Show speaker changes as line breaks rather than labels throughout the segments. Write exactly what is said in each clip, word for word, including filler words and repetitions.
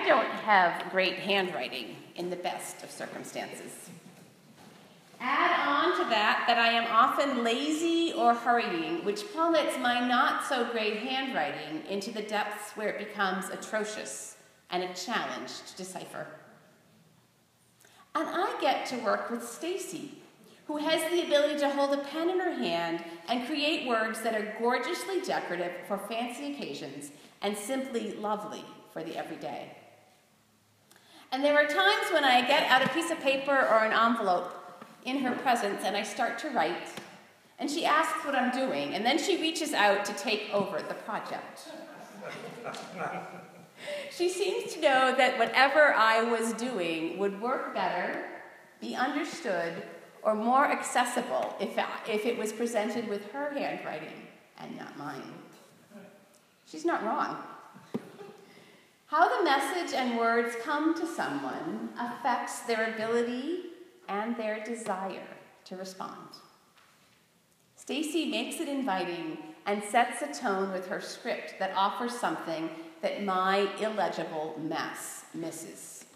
don't have great handwriting in the best of circumstances. Add on to that that I am often lazy or hurrying, which plummets my not-so-great handwriting into the depths where it becomes atrocious and a challenge to decipher. And I get to work with Stacy, who has the ability to hold a pen in her hand and create words that are gorgeously decorative for fancy occasions and simply lovely for the everyday. And there are times when I get out a piece of paper or an envelope in her presence and I start to write, and she asks what I'm doing, and then she reaches out to take over the project. She seems to know that whatever I was doing would work better, be understood, or more accessible if, if it was presented with her handwriting and not mine. She's not wrong. How the message and words come to someone affects their ability and their desire to respond. Stacy makes it inviting and sets a tone with her script that offers something that my illegible mess misses.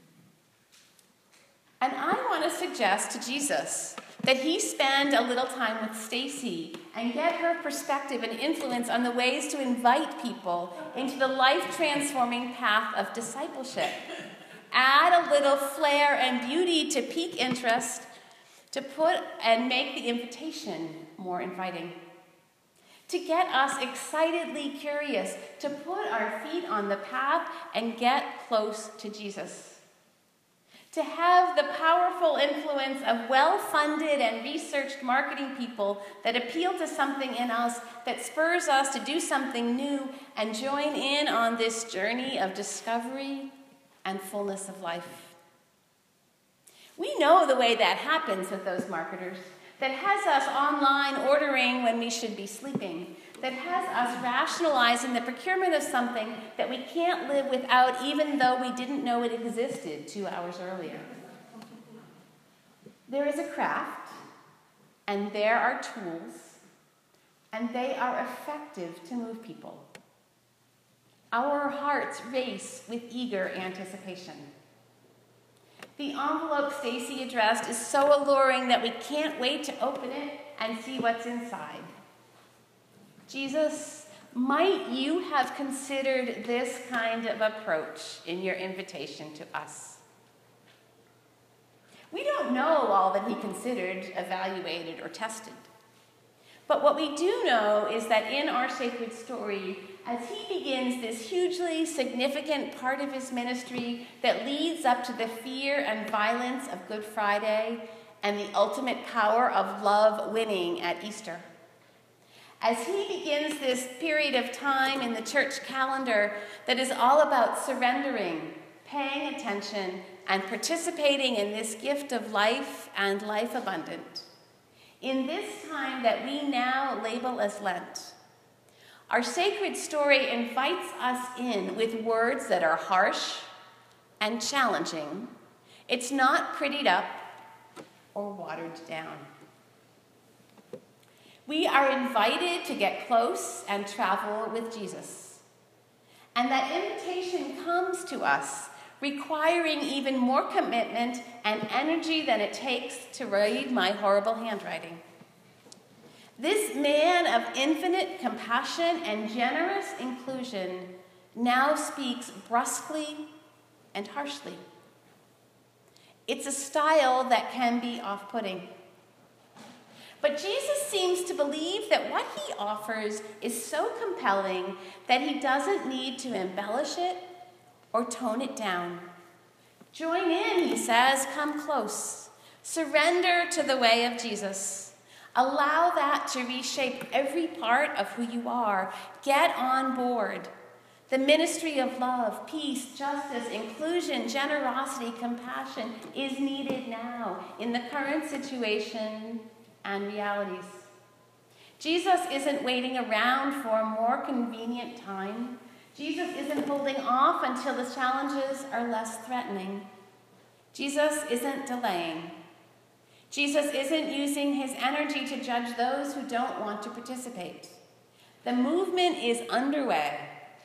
And I want to suggest to Jesus that he spend a little time with Stacy and get her perspective and influence on the ways to invite people into the life-transforming path of discipleship. Add a little flair and beauty to pique interest, to put and make the invitation more inviting. To get us excitedly curious, to put our feet on the path and get close to Jesus. To have the powerful influence of well-funded and researched marketing people that appeal to something in us that spurs us to do something new and join in on this journey of discovery and fullness of life. We know the way that happens with those marketers, that has us online ordering when we should be sleeping, that has us rationalizing the procurement of something that we can't live without even though we didn't know it existed two hours earlier. There is a craft, and there are tools, and they are effective to move people. Our hearts race with eager anticipation. The envelope Stacy addressed is so alluring that we can't wait to open it and see what's inside. Jesus, might you have considered this kind of approach in your invitation to us? We don't know all that he considered, evaluated, or tested. But what we do know is that in our sacred story, as he begins this hugely significant part of his ministry that leads up to the fear and violence of Good Friday and the ultimate power of love winning at Easter. As he begins this period of time in the church calendar that is all about surrendering, paying attention, and participating in this gift of life and life abundant. In this time that we now label as Lent, our sacred story invites us in with words that are harsh and challenging. It's not prettied up or watered down. We are invited to get close and travel with Jesus. And that invitation comes to us requiring even more commitment and energy than it takes to read my horrible handwriting. This man of infinite compassion and generous inclusion now speaks brusquely and harshly. It's a style that can be off-putting. But Jesus seems to believe that what he offers is so compelling that he doesn't need to embellish it or tone it down. Join in, he says, come close. Surrender to the way of Jesus. Allow that to reshape every part of who you are. Get on board. The ministry of love, peace, justice, inclusion, generosity, compassion is needed now in the current situation and realities. Jesus isn't waiting around for a more convenient time. Jesus isn't holding off until the challenges are less threatening. Jesus isn't delaying. Jesus isn't using his energy to judge those who don't want to participate. The movement is underway,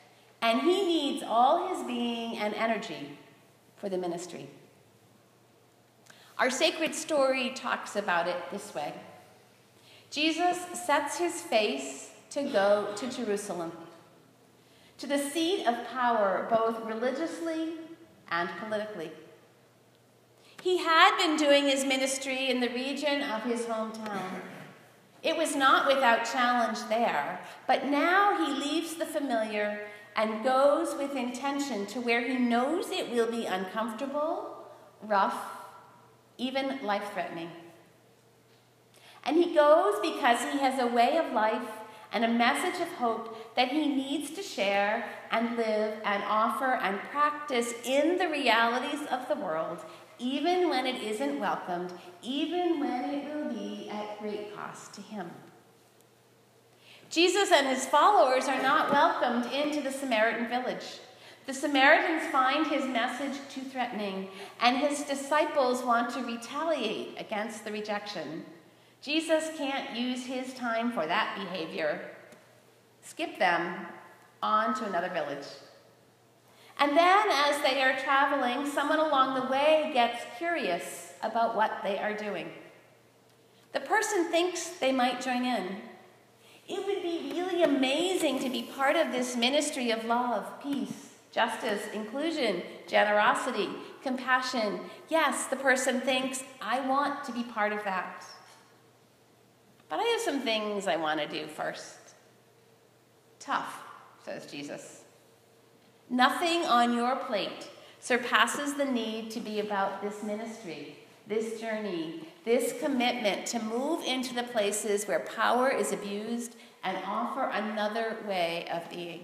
and he needs all his being and energy for the ministry. Our sacred story talks about it this way. Jesus sets his face to go to Jerusalem, to the seat of power, both religiously and politically. He had been doing his ministry in the region of his hometown. It was not without challenge there, but now he leaves the familiar and goes with intention to where he knows it will be uncomfortable, rough, even life-threatening. And he goes because he has a way of life and a message of hope that he needs to share and live and offer and practice in the realities of the world, even when it isn't welcomed, even when it will be at great cost to him. Jesus and his followers are not welcomed into the Samaritan village. The Samaritans find his message too threatening, and his disciples want to retaliate against the rejection. Jesus can't use his time for that behavior. Skip them on to another village. And then, as they are traveling, someone along the way gets curious about what they are doing. The person thinks they might join in. It would be really amazing to be part of this ministry of love, peace, justice, inclusion, generosity, compassion. Yes, the person thinks, I want to be part of that. But I have some things I want to do first. Tough, says Jesus. Nothing on your plate surpasses the need to be about this ministry, this journey, this commitment to move into the places where power is abused and offer another way of being.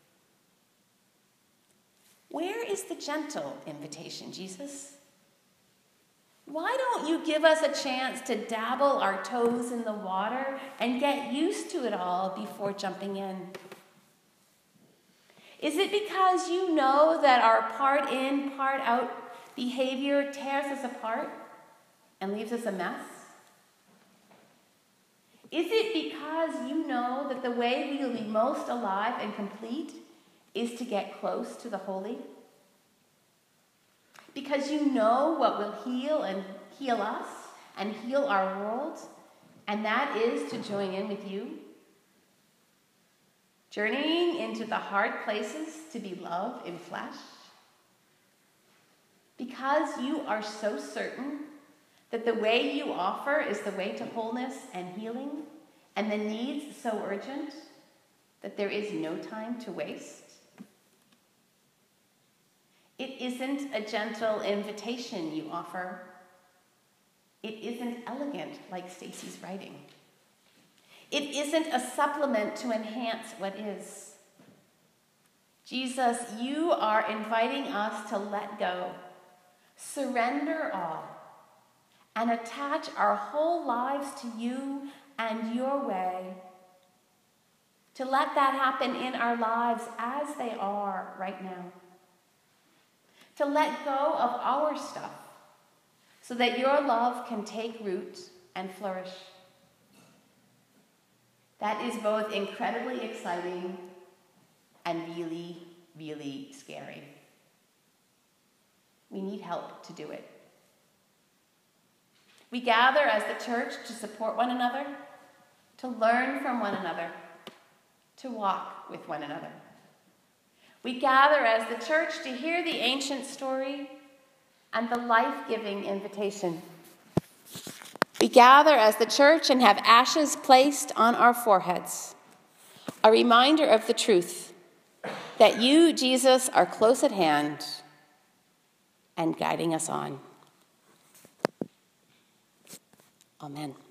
Where is the gentle invitation, Jesus? Why don't you give us a chance to dabble our toes in the water and get used to it all before jumping in? Is it because you know that our part in, part out behavior tears us apart and leaves us a mess? Is it because you know that the way we will be most alive and complete is to get close to the holy? Because you know what will heal and heal us and heal our world, and that is to join in with you? Journeying into the hard places to be love in flesh? Because you are so certain that the way you offer is the way to wholeness and healing, and the needs so urgent that there is no time to waste? It isn't a gentle invitation you offer. It isn't elegant like Stacy's writing. It isn't a supplement to enhance what is. Jesus, you are inviting us to let go, surrender all, and attach our whole lives to you and your way. To let that happen in our lives as they are right now. To let go of our stuff so that your love can take root and flourish. That is both incredibly exciting and really, really scary. We need help to do it. We gather as the church to support one another, to learn from one another, to walk with one another. We gather as the church to hear the ancient story and the life-giving invitation. We gather as the church and have ashes placed on our foreheads, a reminder of the truth that you, Jesus, are close at hand and guiding us on. Amen.